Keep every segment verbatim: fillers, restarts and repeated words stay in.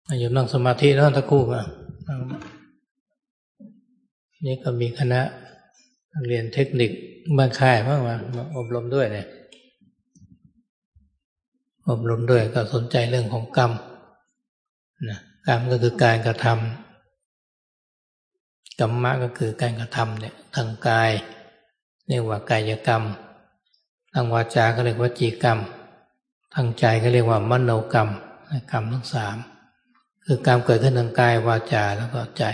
อยู่นั่งสมาธิแล้วตะคู่มานี่ก็มีคณะเรียนเทคนิคบ้านค่ายมากมาอบรมด้วยเนี่ยอบรมด้วยก็สนใจเรื่องของกรรมนะกรรมก็คือการกระทำกรรมะก็คือการกระทำเนี่ยทางกายเรียกว่ากายกรรมทางวาจาก็เรียกว่าจีกรรมทางใจก็เรียกว่ามโนกรรมกรรมทั้งสามคือการเกิดขึ้นทางกายวาจาแล้วก็ใจ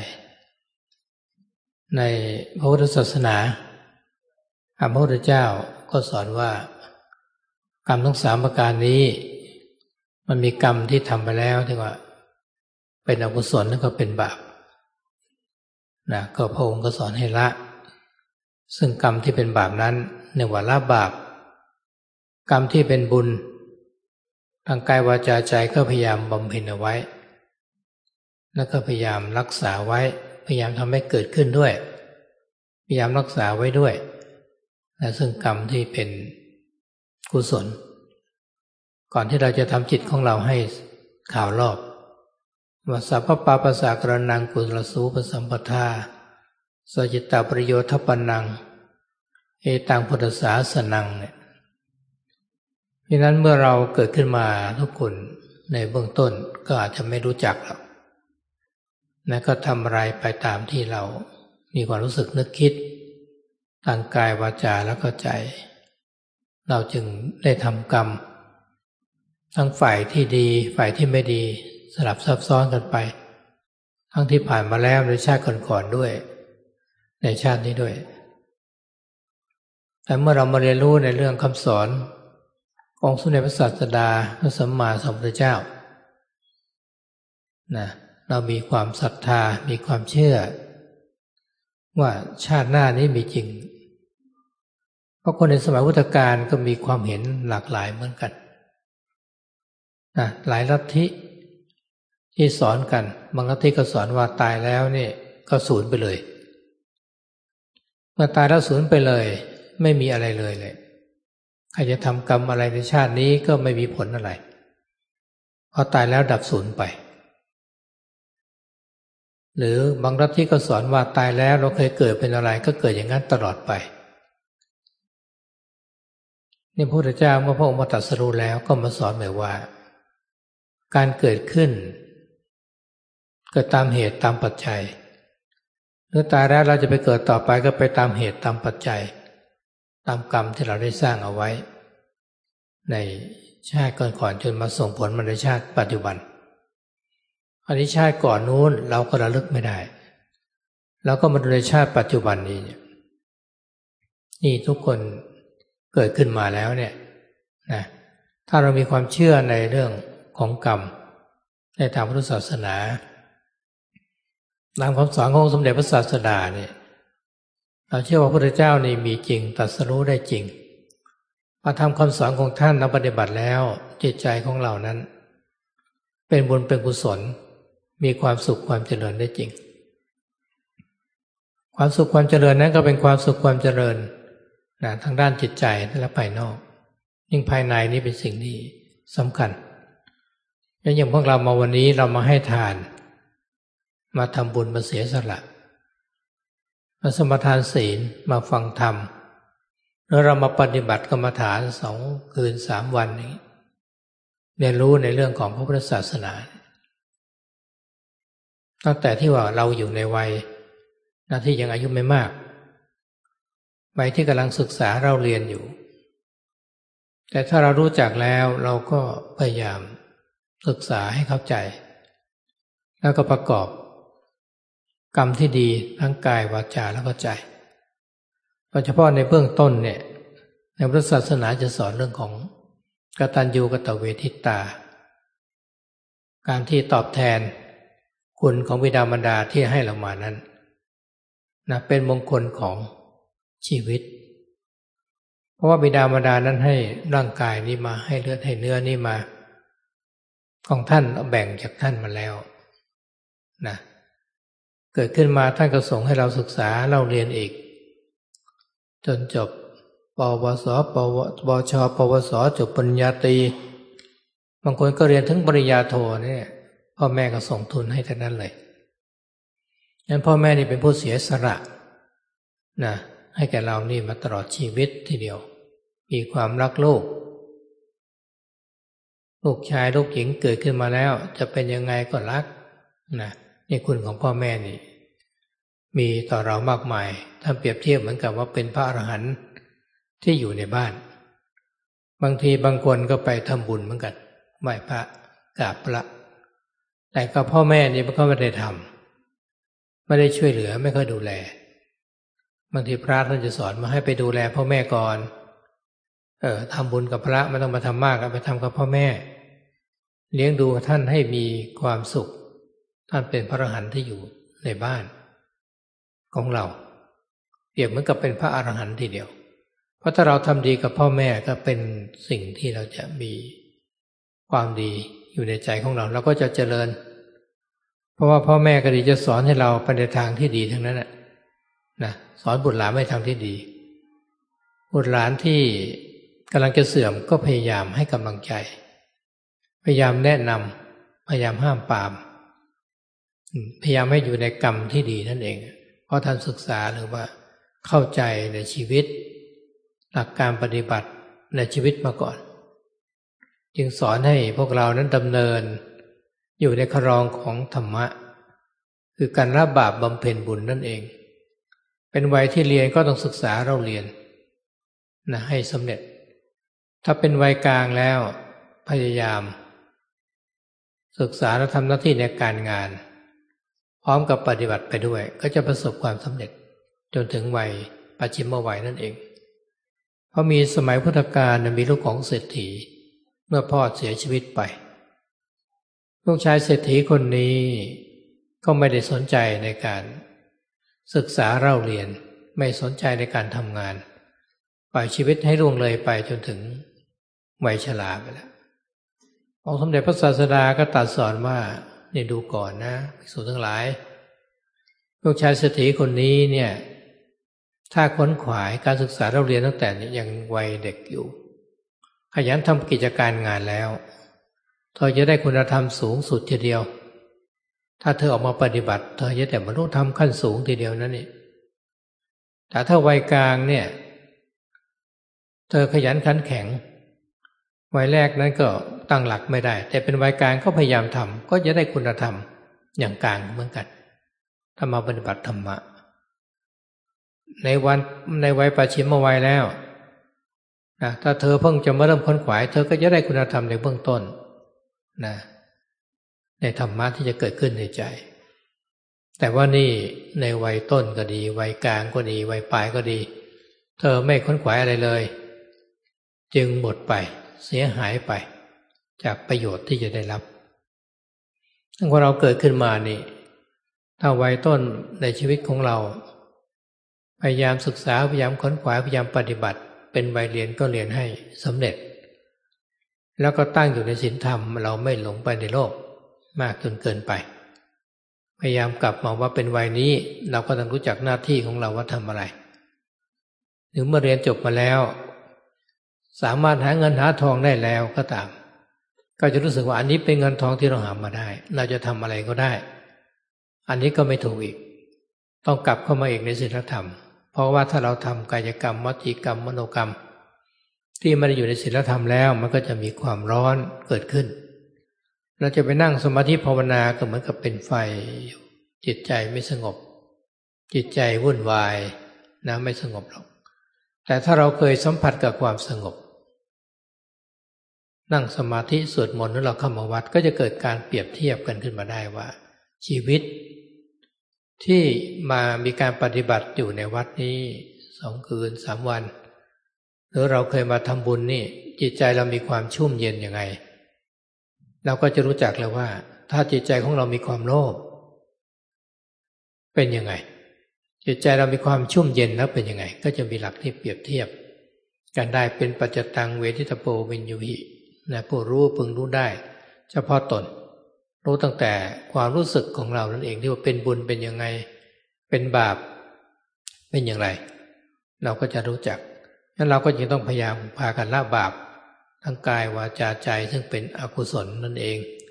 ในพระพุทธศาสนาพระพุทธเจ้าก็สอนว่ากรรมทั้งสามประการนี้มันมีกรรมที่ทำไปแล้วที่ว่าเป็นอกุศลแล้วก็เป็นบาปนะก็พระองค์ก็สอนให้ละซึ่งกรรมที่เป็นบาปนั้นเรียกว่าละบาปกรรมที่เป็นบุญทางกายวาจาใจก็พยายามบำเพ็ญเอาไว้แล้วก็พยายามรักษาไว้พยายามทำให้เกิดขึ้นด้วยพยายามรักษาไว้ด้วยและซึ่งกรรมที่เป็นกุศลก่อนที่เราจะทำจิตของเราให้ข่าวรอบว่าสัพพปาปัสสะกรณังกุศลสูปสัมปทาสจิตตประโยชน์ทัปปนังเอตังพุทธศาสนังเนี่ยเพราะนั้นเมื่อเราเกิดขึ้นมาทุกคนในเบื้องต้นก็อาจจะไม่รู้จักหรอกนะก็ทำอะไรไปตามที่เรามีความรู้สึกนึกคิดทางกายวาจาแล้วก็ใจเราจึงได้ทำกรรมทั้งฝ่ายที่ดีฝ่ายที่ไม่ดีสลับซับซ้อนกันไปทั้งที่ผ่านมาแล้วในชาติก่อนๆด้วยในชาตินี้ด้วยแต่เมื่อเรามาเรียนรู้ในเรื่องคำสอนของสมเด็จพระศาสดาพระสัมมาสัมพุทธเจ้านะเรามีความศรัทธามีความเชื่อว่าชาติหน้านี้มีจริงเพราะคนในสมัยพุทธกาลก็มีความเห็นหลากหลายเหมือนกันนะหลายลัทธิที่สอนกันบางลัทธิก็สอนว่าตายแล้วเนี่ยก็สูญไปเลยเมื่อตายแล้วสูญไปเลยไม่มีอะไรเลยเลยใครจะทำกรรมอะไรในชาตินี้ก็ไม่มีผลอะไรเพราะตายแล้วดับสูญไปหรือบางลัทธิก็สอนว่าตายแล้วเราเคยเกิดเป็นอะไรก็เกิดอย่างนั้นตลอดไปนี่พระพุทธเจ้าเมื่อพระองค์มาตรัสรู้แล้วก็มาสอนแบบว่าการเกิดขึ้นเกิดตามเหตุตามปัจจัยเมื่อตายแล้วเราจะไปเกิดต่อไปก็ไปตามเหตุตามปัจจัยตามกรรมที่เราได้สร้างเอาไว้ในชาติก่อนๆจนมาส่งผลมาในชาติปัจจุบันอันนี้ชาติก่อนนู้นเราก็ระลึกไม่ได้เราก็มาดูในชาติปัจจุบันนี้นี่ทุกคนเกิดขึ้นมาแล้วเนี่ยนะถ้าเรามีความเชื่อในเรื่องของกรรมในทางพุทธศาสนาตามคำสอนของสมเด็จพระศาสดาเนี่ยเราเชื่อว่าพระพุทธเจ้านี่มีจริงตรัสรู้ได้จริงพอทำคำสอนของท่านเราปฏิบัติแล้วจิตใจของเรานั้นเป็นบุญเป็นกุศลมีความสุขความเจริญได้จริงความสุขความเจริญนั้นก็เป็นความสุขความเจริญนะทางด้านจิตใจและภายนอกยิ่งภายในนี่เป็นสิ่งที่สำคัญอย่างพวกเรามาวันนี้เรามาให้ทานมาทำบุญมาเสียสละมาสมทานศีลมาฟังธรรมแล้วเรามาปฏิบัติกรรมฐานสองคืนสามวันนี้เรียนรู้ในเรื่องของพระพุทธศาสนาตั้งแต่ที่ว่าเราอยู่ในวัยนะที่ยังอายุไม่มากวัยที่กำลังศึกษาเราเรียนอยู่แต่ถ้าเรารู้จักแล้วเราก็พยายามศึกษาให้เข้าใจแล้วก็ประกอบกรรมที่ดีทั้งกายวาจาแล้วก็ใจโดยเฉพาะในเบื้องต้นเนี่ยในพุทธศาสนาจะสอนเรื่องของกตัญญูกตเวทิตาการที่ตอบแทนคุณของบิดามารดาที่ให้เรามานั้นนะเป็นมงคลของชีวิตเพราะว่าบิดามารดานั้นให้ร่างกายนี้มาให้เลือดให้เนื้อนี้มาของท่านแบ่งจากท่านมาแล้วนะเกิดขึ้นมาท่านก็ส่งให้เราศึกษาเราเรียนอีกจนจบปวสปวบชปวสจบปริญญาตรีบางคนก็เรียนถึงปริญญาโทเนี่ยพพ่อแม่ก็ส่งทุนให้ทั้งนั้นเลยงั้นพ่อแม่นี่เป็นผู้เสียสละนะให้แก่เรานี่มาตลอดชีวิตทีเดียวมีความรักลูกลูกชายลูกหญิงเกิดขึ้นมาแล้วจะเป็นยังไงก็รักนะนี่คุณของพ่อแม่นี่มีต่อเรามากมายถ้าเปรียบเทียบเหมือนกับว่าเป็นพระอรหันต์ที่อยู่ในบ้านบางทีบางคนก็ไปทำบุญเหมือนกันไหว้พระกราบพระแต่กับพ่อแม่นี่มันก็ไม่ได้ทำไม่ได้ช่วยเหลือไม่ค่อยดูแลบางทีพระท่านจะสอนมาให้ไปดูแลพ่อแม่ก่อนเออทำบุญกับพระไม่ต้องมาทำมากไปทำกับพ่อแม่เลี้ยงดูท่านให้มีความสุขท่านเป็นพระอรหันต์ที่อยู่ในบ้านของเราเปรียบเหมือนกับเป็นพระอรหันต์ทีเดียวเพราะถ้าเราทำดีกับพ่อแม่ก็เป็นสิ่งที่เราจะมีความดีอยู่ในใจของเราเราก็จะเจริญเพราะว่าพ่อแม่ก็ดีจะสอนให้เราไปในทางที่ดีทั้งนั้นนะนะสอนบุตรหลานไปทางที่ดีบุตรหลานที่กำลังจะเสื่อมก็พยายามให้กำลังใจพยายามแนะนำพยายามห้ามปรามพยายามให้อยู่ในกรรมที่ดีนั่นเองเพราะท่านศึกษาหรือว่าเข้าใจในชีวิตหลักการปฏิบัติในชีวิตมาก่อนจึงสอนให้พวกเรานั้นดำเนินอยู่ในครองของธรรมะคือการละบาปบำเพ็ญบุญนั่นเองเป็นวัยที่เรียนก็ต้องศึกษาเราเรียนนะให้สำเร็จถ้าเป็นวัยกลางแล้วพยายามศึกษาและทำหน้าที่ในการงานพร้อมกับปฏิบัติไปด้วยก็จะประสบความสำเร็จจนถึงวัยปัจฉิมวัยนั่นเองเพราะมีสมัยพุทธกาลมีลูกของเศรษฐีเมื่อพ่อเสียชีวิตไปลูกชายเศรษฐีคนนี้ก็ไม่ได้สนใจในการศึกษาเล่าเรียนไม่สนใจในการทำงานปล่อยชีวิตให้ล่วงเลยไปจนถึงวัยชราไปแล้วองค์สมเด็จพระศาสดาก็ตรัสสอนว่านี่ดูก่อนนะภิกษุทั้งหลายลูกชายเศรษฐีคนนี้เนี่ยถ้าค้นขวายการศึกษาเล่าเรียนตั้งแต่ยังวัยเด็กอยู่ขยันทำกิจการงานแล้วเธอจะได้คุณธรรมสูงสุดทีเดียวถ้าเธอออกมาปฏิบัติเธอจะแต่บรรลุธรรมขั้นสูงทีเดียวนั่นเองแต่ถ้าวัยกลางเนี่ยเธอขยันขันแข็งวัยแรกนั้นก็ตั้งหลักไม่ได้แต่เป็นวัยกลางก็พยายามทำก็จะได้คุณธรรมอย่างกลางเหมือนกันถ้ามาปฏิบัติธรรมะในวันในวัยปัจฉิมวัยแล้วนะถ้าเธอเพิ่งจะมาเริ่มค้นขวายเธอก็จะได้คุณธรรมในเบื้องต้นนะในธรรมะที่จะเกิดขึ้นในใจแต่ว่านี่ในวัยต้นก็ดีวัยกลางก็ดีวัยปลายก็ดีเธอไม่ค้นขวายอะไรเลยจึงหมดไปเสียหายไปจากประโยชน์ที่จะได้รับถ้าเราเกิดขึ้นมานี่ถ้าวัยต้นในชีวิตของเราพยายามศึกษาพยายามค้นขวายพยายามปฏิบัติเป็นวัยเรียนก็เรียนให้สำเร็จแล้วก็ตั้งอยู่ในศีลธรรมเราไม่หลงไปในโลกมากจนเกินไปพยายามกลับมาว่าเป็นวัยนี้เราก็ต้องรู้จักหน้าที่ของเราว่าทำอะไรหรือเมื่อเรียนจบมาแล้วสามารถหาเงินหาทองได้แล้วก็ตามก็จะรู้สึกว่าอันนี้เป็นเงินทองที่เราหามาได้เราจะทำอะไรก็ได้อันนี้ก็ไม่ถูกอีกต้องกลับเข้ามาอีกในศีลธรรมเพราะว่าถ้าเราทำกายกรรมวจีกรรมมโนกรรมที่ไม่ได้อยู่ในศีลธรรมแล้วมันก็จะมีความร้อนเกิดขึ้นเราจะไปนั่งสมาธิภาวนาก็เหมือนกับเป็นไฟจิตใจไม่สงบจิตใจวุ่นวายนะไม่สงบหรอกแต่ถ้าเราเคยสัมผัสกับความสงบนั่งสมาธิสวดมนต์แล้วเราเข้ามาวัดก็จะเกิดการเปรียบเทียบกันขึ้นมาได้ว่าชีวิตที่มามีการปฏิบัติอยู่ในวัดนี้สองคืนสามวันหรือเราเคยมาทำบุญนี่จิตใจเรามีความชุ่มเย็นยังไงเราก็จะรู้จักแล้วว่าถ้าจิตใจของเรามีความโลภเป็นยังไงจิตใจเรามีความชุ่มเย็นแล้วเป็นยังไงก็จะมีหลักที่เปรียบเทียบกันได้เป็นปัจจตังเวทิตโปวินยูหินะผู้รู้พึงรู้ได้เฉพาะตนรู้ตั้งแต่ความรู้สึกของเรานั่นเองที่ว่าเป็นบุญเป็นยังไงเป็นบาปเป็นอย่างไรเราก็จะรู้จักงั้นเราก็จึงต้องพยายามพากันละบาปทั้งกายวาจาใจซึ่งเป็นอกุศลนั่นเอง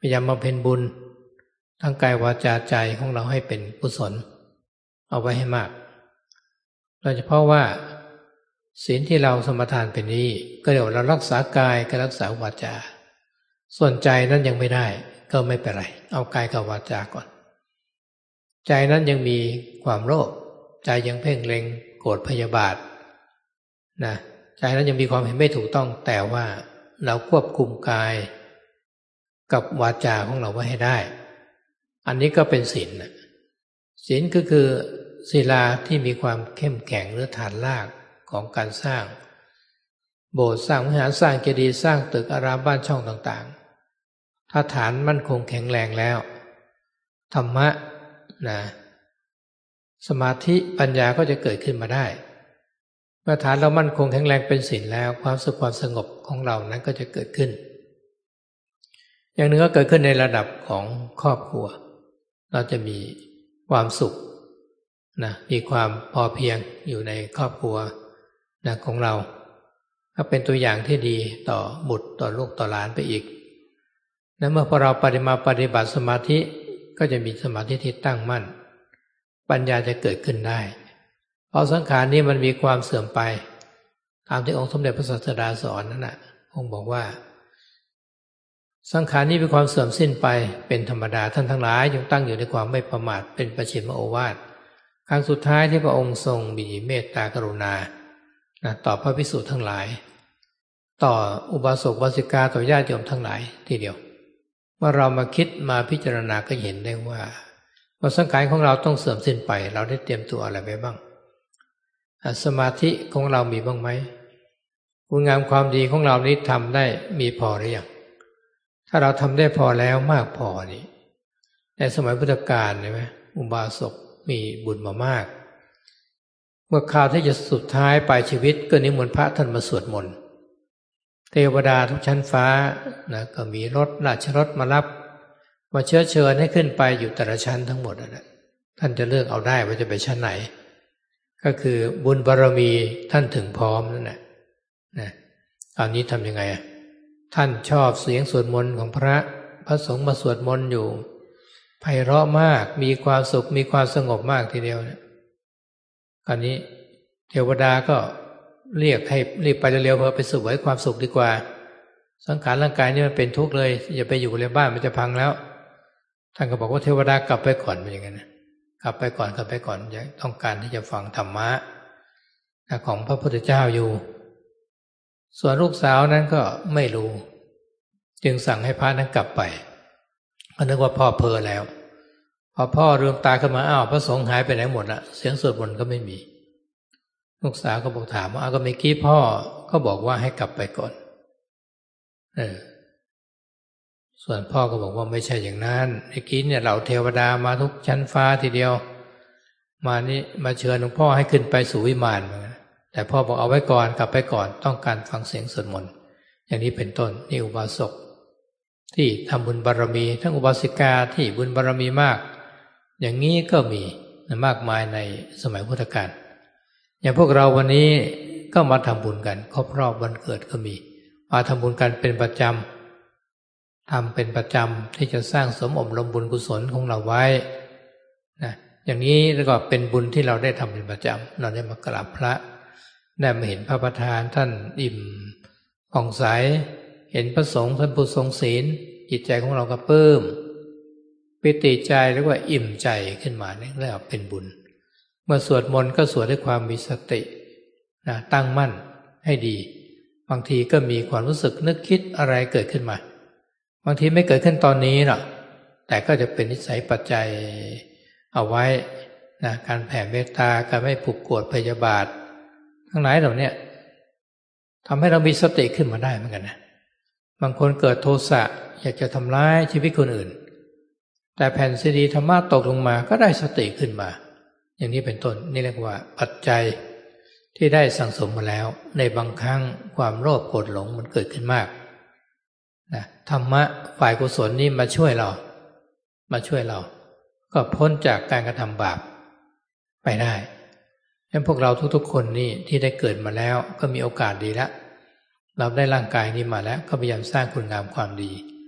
พยายามมาเพ็ญบุญทั้งกายวาจาใจของเราให้เป็นกุศลเอาไว้ให้มากโดยเฉพาะว่าศีลที่เราสมทานเป็นนี้ก็เดี๋ยวเรารักษากายก็รักษาวาจาส่วนใจนั้นยังไม่ได้ก็ไม่เป็นไรเอากายกับวาจาก่อนใจนั้นยังมีความโลภใจยังเพ่งเล็งโกรธพยาบาทนะใจนั้นยังมีความเห็นไม่ถูกต้องแต่ว่าเราควบคุมกายกับวาจาของเราไว้ให้ได้อันนี้ก็เป็นศีลนะศีลก็คือศิลาที่มีความเข้มแข็งหรือฐานรากของการสร้างโบสถ์สร้างวิหารสร้างเจดีย์สร้างตึกอารามบ้านช่องต่างๆถ้าฐานมั่นคงแข็งแรงแล้วธรรมะนะสมาธิปัญญาก็จะเกิดขึ้นมาได้เมื่อฐานเรามั่นคงแข็งแรงเป็นศีลแล้วความสุขความสงบของเรานั้นก็จะเกิดขึ้นอย่างหนึ่งก็เกิดขึ้นในระดับของครอบครัวเราจะมีความสุขนะมีความพอเพียงอยู่ในครอบครัวนะของเราก็เป็นตัวอย่างที่ดีต่อบุตรต่อลูกต่อหลานไปอีกและเมื่อพอเราปฏิมาปฏิบัติสมาธิก็จะมีสมาธิที่ตั้งมั่นปัญญาจะเกิดขึ้นได้เพราะสังขารนี้มันมีความเสื่อมไปตามที่องค์สมเด็จพระศาสดาสอนนั่นน่ะองค์บอกว่าสังขารนี้มีความเสื่อมสิ้นไปเป็นธรรมดาท่านทั้งหลายจงตั้งอยู่ในความไม่ประมาทเป็นปัจฉิมโอวาทครั้งสุดท้ายที่พระองค์ทรงมีเมตตากรุณานะต่อพระภิกษุทั้งหลายต่ออุบาสกอุบาสิกาต่อญาติโยมทั้งหลายทีเดียวเมื่อเรามาคิดมาพิจารณาก็เห็นได้ว่าว่าสังขารของเราต้องเสื่อมสิ้นไปเราได้เตรียมตัวอะไรไว้บ้างสมาธิของเรามีบ้างไหมคุณงามความดีของเรานี้ทำได้มีพอหรือยังถ้าเราทำได้พอแล้วมากพอนี่ในสมัยพุทธกาลใช่ไหมอุบาสกมีบุญมามากเมื่อข่าวที่จะสุดท้ายปลายชีวิตก็นิมนต์พระท่านมาสวดมนต์เทวดาทุกชั้นฟ้านะก็มีรถราชรถมารับมาเชื้อเชิญให้ขึ้นไปอยู่แต่ละชั้นทั้งหมดนะท่านจะเลือกเอาได้ว่าจะไปชั้นไหนก็คือบุญบารมีท่านถึงพร้อมนั่นแหละนะตอนนี้ทำยังไงอ่ะท่านชอบเสียงสวดมนต์ของพระพระสงฆ์มาสวดมนต์อยู่ไพเราะมากมีความสุขมีความสงบมากทีเดียวเนี่ยคราวนี้เทวดาก็เรียกให้รีบไปเร็วๆเพื่อไปสู่ไว้ความสุขดีกว่าสังขารร่างกายนี่มันเป็นทุกข์เลยอย่าไปอยู่ในบ้านมันจะพังแล้วท่านก็บอกว่าเทวดากลับไปก่อนเป็นอย่างนั้นนะกลับไปก่อนกลับไปก่อนต้องการที่จะฟังธรรมะของพระพุทธเจ้าอยู่ส่วนลูกสาวนั้นก็ไม่รู้จึงสั่งให้พระนั้นกลับไปก็นึกว่าพ่อเพ้อแล้วพอพ่อลืมตาขึ้นมาอ้าวพระสงฆ์หายไปไหนหมดละเสียงสวดมนต์ก็ไม่มีลูกสาวก็บอกถามว่าก็เมื่อกี้พ่อก็บอกว่าให้กลับไปก่อนเออส่วนพ่อก็บอกว่าไม่ใช่อย่างนั้นเมื่อกี้เนี่ยเราเทวดามาทุกชั้นฟ้าทีเดียวมานี่มาเชิญหลวงพ่อให้ขึ้นไปสู่วิมานแต่พ่อบอกเอาไว้ก่อนกลับไปก่อนต้องการฟังเสียงสวดมนต์อย่างนี้เป็นต้นนี่อุบาสกที่ทำบุญบารมีทั้งอุบาสิกาที่บุญบารมีมากอย่างนี้ก็มีมากมายในสมัยพุทธกาลอย่างพวกเราวันนี้ก็มาทำบุญกันครบรอบวันเกิดก็มีมาทำบุญกันเป็นประจำทำเป็นประจำที่จะสร้างสมอบรมบุญกุศลของเราไว้นะอย่างนี้แล้วก็เป็นบุญที่เราได้ทำเป็นประจำเราได้มากราบพระได้มาเห็นพระประธานท่านอิ่มผ่องใสเห็นพระสงฆ์ท่านผู้ทรงศีลจิตใจของเราก็ปลื้มปิติใจเรียกว่าอิ่มใจขึ้นมาเนี่ยเรียกว่าเป็นบุญเมื่อสวดมนต์ก็สวดด้วยความมีสตินะตั้งมั่นให้ดีบางทีก็มีความรู้สึกนึกคิดอะไรเกิดขึ้นมาบางทีไม่เกิดขึ้นตอนนี้หรอกแต่ก็จะเป็นนิสัยปัจจัยเอาไว้นะการแผ่เมตตาการไม่ผูกโกรธพยาบาททั้งหลายเหล่านี้ทำให้เรามีสติขึ้นมาได้เหมือนกันนะบางคนเกิดโทสะอยากจะทำร้ายชีวิตคนอื่นแต่แผ่นซีดีธรรมะตกลงมาก็ได้สติขึ้นมาอย่างนี้เป็นต้นนี่เรียกว่าปัจจัยที่ได้สั่งสมมาแล้วในบางครั้งความโลภโกรธหลงมันเกิดขึ้นมากนะธรรมะฝ่ายกุศลนี่มาช่วยเรามาช่วยเราก็พ้นจากการกระทำบาปไปได้ฉะนั้นพวกเราทุกๆคนนี่ที่ได้เกิดมาแล้วก็มีโอกาสดีแล้วเราได้ร่างกายนี้มาแล้วก็พยายามสร้างคุณงามความดี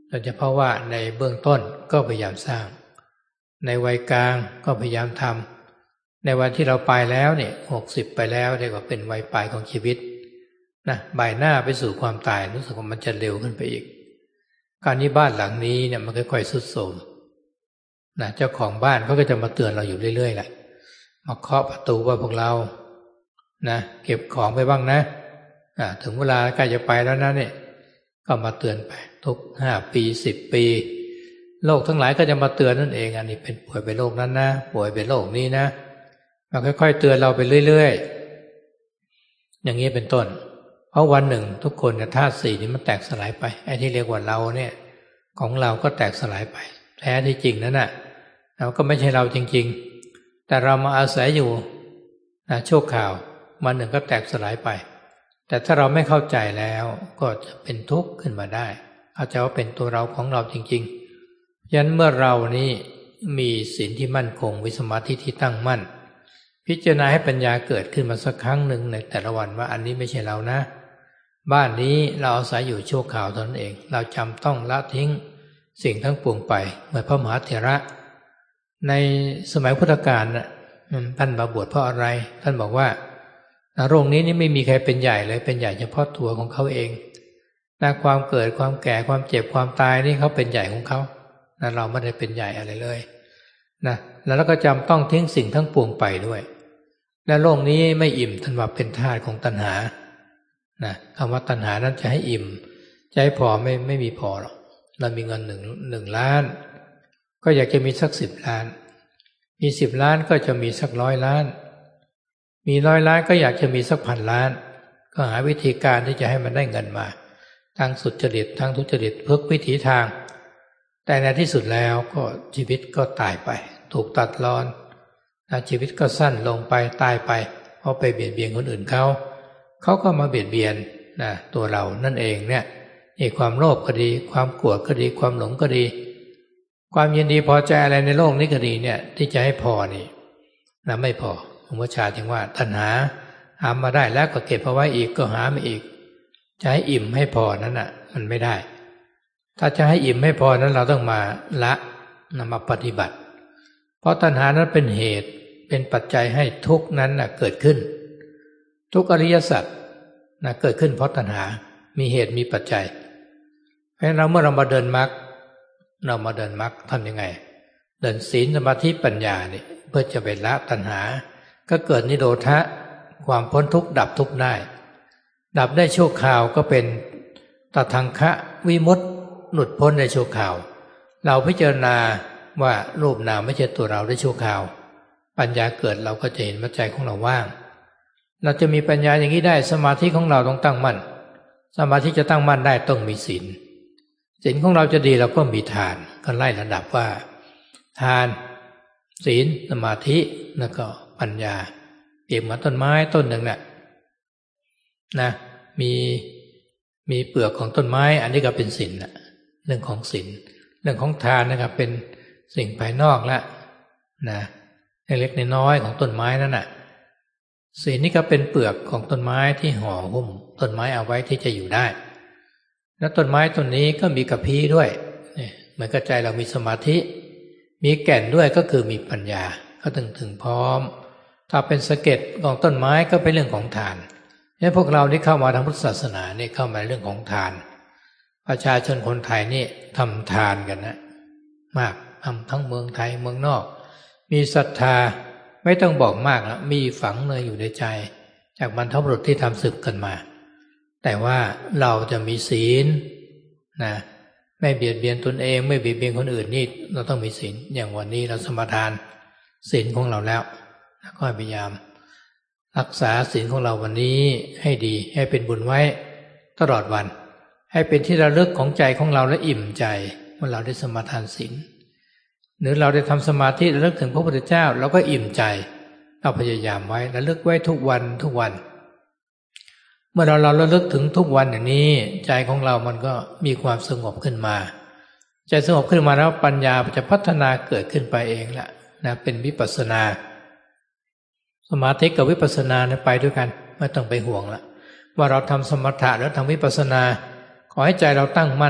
โดยเฉพาะว่าในเบื้องต้นก็พยายามสร้างในวัยกลางก็พยายามทำในวันที่เราไปแล้วเนี่ยหกสิบไปแล้วเรียกว่าเป็นวัยปลายของชีวิตนะบ่ายหน้าไปสู่ความตายรู้สึกว่ามันจะเร็วขึ้นไปอีกการนี้บ้านหลังนี้เนี่ยมันค่อยๆทรุดโทรมนะเจ้าของบ้านเขาก็จะมาเตือนเราอยู่เรื่อยๆแหละมาเคาะประตูว่าพวกเรานะเก็บของไปบ้างนะถึงเวลาใกล้จะไปแล้วนะเนี่ยก็มาเตือนไปทุกห้าปีสิบปีโรคทั้งหลายก็จะมาเตือนนั่นเองอันนี้เป็นป่วยเป็นโรคนั้นนะป่วยเป็นโรคนี้นะมันค่อยๆเตือนเราไปเรื่อยๆอย่างนี้เป็นต้นเพราะวันหนึ่งทุกคนเนี่ยธาตุสี่นี้มันแตกสลายไปไอ้ที่เรียกว่าเราเนี่ยของเราก็แตกสลายไปแท้ที่จริงนั่นน่ะเราก็ไม่ใช่เราจริงๆแต่เรามาอาศัยอยู่นะชั่วคราววันหนึ่งก็แตกสลายไปแต่ถ้าเราไม่เข้าใจแล้วก็จะเป็นทุกข์ขึ้นมาได้เข้าใจว่าเป็นตัวเราของเราจริงๆยันเมื่อเรานี้มีศีลที่มั่นคงวิสมาธิที่ตั้งมั่นพิจารณาให้ปัญญาเกิดขึ้นมาสักครั้งหนึ่งในแต่ละวันว่าอันนี้ไม่ใช่เรานะบ้านนี้เราอาศัยอยู่ชั่วคราวเท่านั้นเองเราจำต้องละทิ้งสิ่งทั้งปวงไปเหมือนพระมหาเถระในสมัยพุทธกาลน่ะท่านมาบวชเพราะอะไรท่านบอกว่าโลกนี้นี่ไม่มีใครเป็นใหญ่เลยเป็นใหญ่เฉพาะตัวของเขาเองนะความเกิดความแก่ความเจ็บความตายนี่เขาเป็นใหญ่ของเขานะเราไม่ได้เป็นใหญ่อะไรเลยนะแล้วเราก็จำต้องทิ้งสิ่งทั้งปวงไปด้วยและโลกนี้ไม่อิ่มท่านว่าเป็นธาตุของตัณหานะคำว่าตัณหานั้นจะให้อิ่มจะให้พอไม่ไม่มีพอหรอกเรามีเงินหนึ่งหนึ่งล้านก็อยากจะมีสักสิบล้านมีสิบล้านก็จะมีสักร้อยล้านมีร้อยล้านก็อยากจะมีสักพันล้านก็หาวิธีการที่จะให้มันได้เงินมาทางสุจริตทางทุจริตทุกวิถีทางแต่ในที่สุดแล้วก็ชีวิตก็ตายไปถูกตัดรอนชีวิตก็สั้นลงไปตายไปเพราะไปเบียดเบียนคนอื่นเขาเขาก็มาเบียดเบียนนะตัวเรานั่นเองเนี่ยนี่ความโลภก็ดีความโกรธก็ดีความหลงก็ดีความยินดีพอใจอะไรในโลกนี้ก็ดีเนี่ยที่จะให้พอนี่นะไม่พอหลวงพ่อชาจึงว่าตัณหาหามาได้แล้วก็เก็บเอาไว้อีกก็หามาอีกจะให้อิ่มให้พอนั้นน่ะมันไม่ได้ถ้าจะให้อิ่มให้พอนั้นเราต้องมาละนำมาปฏิบัติเพราะตัณหานั้นเป็นเหตุเป็นปัจจัยให้ทุกข์นั้นน่ะเกิดขึ้นทุกอริยสัจนะเกิดขึ้นเพราะตัณหามีเหตุมีปัจจัยเพราะฉะนั้นเราเมื่อเรามาเดินมรรคเรามาเดินมรรคทำยังไงเดินศีลสมาธิปัญญานี่เพื่อจะไปละตัณหาก็เกิดนิโรธะความพ้นทุกข์ดับทุกข์ได้ดับได้ชั่วคราวก็เป็นตทังคะวิมุตติหลุดพ้นในชั่วคราวเราพิจารณาว่ารูปนามไม่ใช่ตัวเราได้ชั่วคราวปัญญาเกิดเราก็จะเห็นว่าใจของเราว่างเราจะมีปัญญาอย่างนี้ได้สมาธิของเราต้องตั้งมั่นสมาธิจะตั้งมั่นได้ต้องมีศีลศีลของเราจะดีเราก็มีทานก็ไล่ระดับว่าทานศีลสมาธิแล้วก็ปัญญาเปรียบเหมือนต้นไม้ต้นหนึ่งน่ะนะมีมีเปลือกของต้นไม้อันนี้ก็เป็นศีลน่ะเรื่องของศีลเรื่องของทานนะครับเป็นสิ่งภายนอกละนะเล็กๆน้อยๆของต้นไม้นั่นน่ะศีลนี่ก็เป็นเปลือกของต้นไม้ที่ห่อหุ้มต้นไม้เอาไว้ที่จะอยู่ได้แล้วต้นไม้ต้นนี้ก็มีกระพี้ด้วยเหมือนกับใจเรามีสมาธิมีแก่นด้วยก็คือมีปัญญาก็ถึงถึงพร้อมถ้าเป็นสะเก็ดของต้นไม้ก็เป็นเรื่องของทานเนี่ยพวกเราที่เข้ามาทางพุทธศาสนาเนี่ยเข้ามาเรื่องของทานประชาชนคนไทยนี่ทำทานกันนะมากทำทั้งเมืองไทยเมืองนอกมีศรัทธาไม่ต้องบอกมากแล้วมีฝังเนยอยู่ในใจจากบรรพบุรุษที่ทำสืบกันมาแต่ว่าเราจะมีศีลนะไม่เบียดเบียนตนเองไม่เบียดเบียนคนอื่นนี่เราต้องมีศีลอย่างวันนี้เราสมาทานศีลของเราแล้วก็พยายามรักษาศีลของเราวันนี้ให้ดีให้เป็นบุญไว้ตลอดวันให้เป็นที่ระลึกของใจของเราและอิ่มใจเมื่อเราได้สมาทานศีลหรือเราได้ทำสมาธิระลึกถึงพระพุทธเจ้าเราก็อิ่มใจเราพยายามไว้ระลึกไว้ทุกวันทุกวันเมื่อเราเราระลึกถึงทุกวันอย่างนี้ใจของเรามันก็มีความสงบขึ้นมาใจสงบขึ้นมาแล้วปัญญาจะพัฒนาเกิดขึ้นไปเองแหละนะเป็นวิปัสสนาสมาธิกับวิปัสสนาเนี่ยไปด้วยกันไม่ต้องไปห่วงละว่าเราทำสมถะแล้วทำวิปัสสนาขอให้ใจเราตั้งมั่น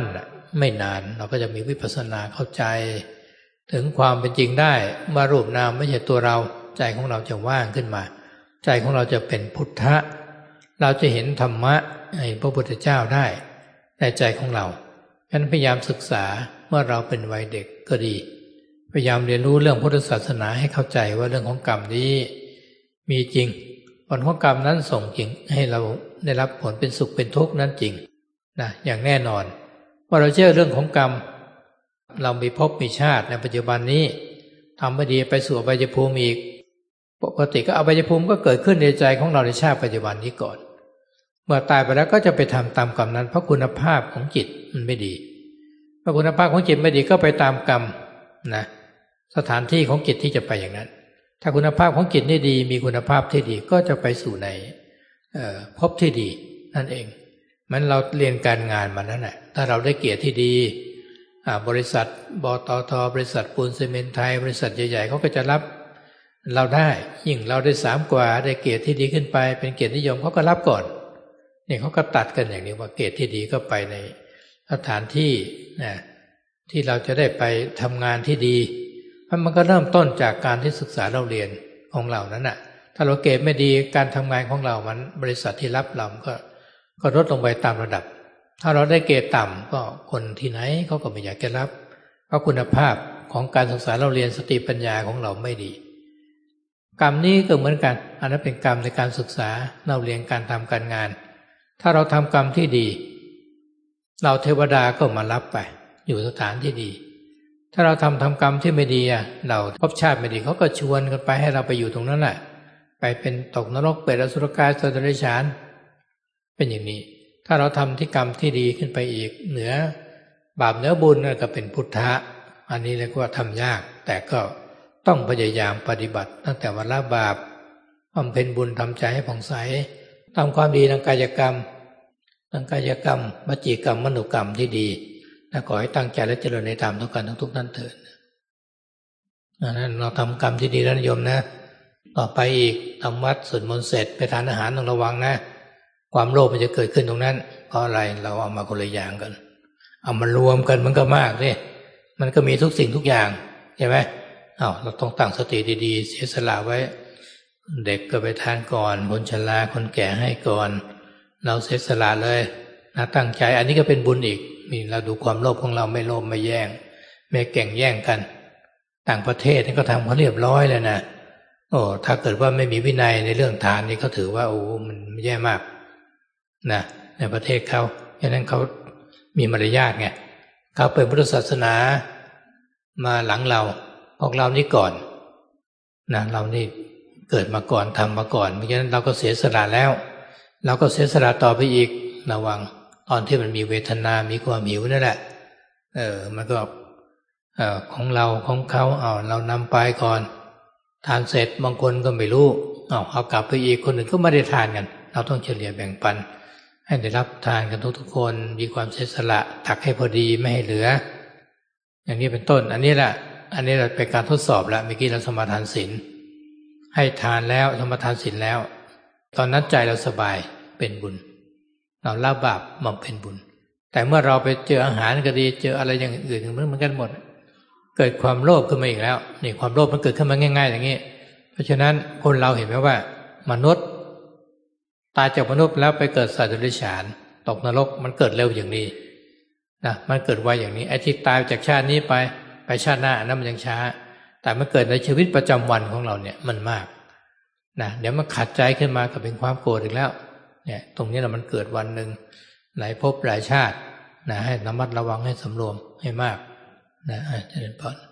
ไม่นานเราก็จะมีวิปัสสนาเข้าใจถึงความเป็นจริงได้ว่ารูปนามไม่ใช่ตัวเราใจของเราจะว่างขึ้นมาใจของเราจะเป็นพุทธะเราจะเห็นธรรมะในพระพุทธเจ้าได้ในใจของเราฉะนั้นพยายามศึกษาเมื่อเราเป็นวัยเด็กก็ดีพยายามเรียนรู้เรื่องพุทธศาสนาให้เข้าใจว่าเรื่องของกรรมนี้มีจริงผลของกรรมนั้นส่งจริงให้เราได้รับผลเป็นสุขเป็นทุกข์นั้นจริงนะอย่างแน่นอนว่าเราเชื่อเรื่องของกรรมเรามีภพมีชาติในปัจจุบันนี้ทำไม่ดีไปสู่อบายภูมิอีกปกติก็อบายภูมิก็เกิดขึ้นในใจของเราในชาติปัจจุบันนี้ก่อนเมื่อตายไปแล้วก็จะไปทำตามกรรมนั้นเพราะคุณภาพของจิตมันไม่ดีเมื่อคุณภาพของจิตไม่ดีก็ไปตามกรรมนะสถานที่ของจิตที่จะไปอย่างนั้นถ้าคุณภาพของจิตนี่ดีมีคุณภาพที่ดีก็จะไปสู่ในภพที่ดีนั่นเองมันเราเรียนการงานมาแล้วนะถ้าเราได้เกียรติที่ดีบริษัทบตท.บริษัทปูนซีเมนต์ไทยบริษัทใหญ่ๆเขาก็จะรับเราได้ยิ่งเราได้สามกว่าได้เกียรติที่ดีขึ้นไปเป็นเกียรตินิยมเขาก็รับก่อนเนี่ยเขาก็ตัดกันอย่างนี้ว่าเกียรติที่ดีก็ไปในสถานที่นะที่เราจะได้ไปทำงานที่ดีมันก็เริ่มต้นจากการที่ศึกษาเราเรียนของเรานั้นน่ะถ้าเราเกรดไม่ดีการทำงานของเรามันบริษัทที่รับเราก็ก็ลดลงไปตามระดับถ้าเราได้เกรดต่ำก็คนที่ไหนเขาก็ไม่อยากจะรับเพราะคุณภาพของการศึกษาเราเรียนสติปัญญาของเราไม่ดีกรรมนี้ก็เหมือนกันอันนั้นเป็นกรรมในการศึกษาเราเรียนการทำการงานถ้าเราทำกรรมที่ดีเราเทวดาก็มารับไปอยู่สถานที่ดีถ้าเราทำทำกรรมที่ไม่ดีอ่ะเราภพชาติไม่ดีเขาก็ชวนกันไปให้เราไปอยู่ตรงนั้นแหละไปเป็นตกนรกเปรตอสุรกายสัตว์เดรัจฉานเป็นอย่างนี้ถ้าเราทำที่กรรมที่ดีขึ้นไปอีกเหนือบาปเหนือบุญก็เป็นพุทธะอันนี้เรียกว่าทำยากแต่ก็ต้องพยายามปฏิบัติตั้งแต่วันละบาปบำเพ็ญบุญทำใจให้ผ่องใสทำความดีทางกายกรรมทางกายกรรมวจีกรรมมโนกรรมที่ดีและขอให้ตั้งใจและเจริญในธรรมทุกกันทุกๆนั้นเถิดนั้นเราทำกรรมที่ดีแล้วโยมนะต่อไปอีกทำวัดสวดมนต์เสร็จไปทานอาหารต้องระวังนะความโลภมันจะเกิดขึ้นตรงนั้นเพราะอะไรเราเอามาคนละอย่างกันเอามารวมกันมันก็มากนี่มันก็มีทุกสิ่งทุกอย่างใช่ไหมอ้าวเราต้องตั้งสติดีๆเสียสละไว้เด็กก็ไปทานก่อนคนชราคนแก่ให้ก่อนเราเสียสละเลยนะตั้งใจอันนี้ก็เป็นบุญอีกนี่เราดูความโลภของเราไม่โลภไม่แย่งไม่แข่งแย่งกันต่างประเทศนี่ก็ทำเขาเรียบร้อยเลยนะโอ้ถ้าเกิดว่าไม่มีวินัยในเรื่องทานนี่เขาถือว่าโอ้มันแย่มากนะในประเทศเขาฉะนั้นเขามีมารยาทไงเขาเป็นพุทธศาสนามาหลังเราพวกเรานี่ก่อนนะเรานี่เกิดมาก่อนทำมาก่อนเพราะฉะนั้นเราก็เสียสละแล้วเราก็เสียสละต่อไปอีกระวังตอนที่มันมีเวทนามีความหิวนั่นแหละเออมันก็เอ่อของเราของเขาเอาเรานำไปก่อนทานเสร็จบางคนก็ไม่รู้เอาเอากลับไปอีกคนอื่นก็ไม่ได้ทานกันเราต้องเฉลี่ยแบ่งปันให้ได้รับทานกันทุกๆคนมีความเสียสละตักให้พอดีไม่ให้เหลืออย่างนี้เป็นต้นอันนี้แหละอันนี้เราเป็นการทดสอบแล้วเมื่อกี้เราสมาทานศีลให้ทานแล้วสมาทานศีลแล้วตอนนั้นใจเราสบายเป็นบุญเราละบาปบำเพ็ญบุญแต่เมื่อเราไปเจออาหารก็ดีเจออะไรอย่างอื่นเหมือนกันหมดเกิดความโลภขึ้นมาอีกแล้วนี่ความโลภมันเกิดขึ้นมาง่ายๆอย่างนี้เพราะฉะนั้นคนเราเห็นไหมว่ามนุษย์ตายจากมนุษย์แล้วไปเกิดสัตว์เดรัจฉานตกนรกมันเกิดเร็วอย่างนี้นะมันเกิดไวอย่างนี้ไอ้ที่ตายจากชาตินี้ไปไปชาติหน้านั้นมันยังช้าแต่มันเกิดในชีวิตประจำวันของเราเนี่ยมันมากนะเดี๋ยวมันขัดใจขึ้นมาก็เป็นความโกรธอีกแล้วเนี่ยตรงนี้เรามันเกิดวันหนึ่งหลายภพหลายชาตินะให้ระมัดระวังให้สำรวมให้มากนะเจริญพร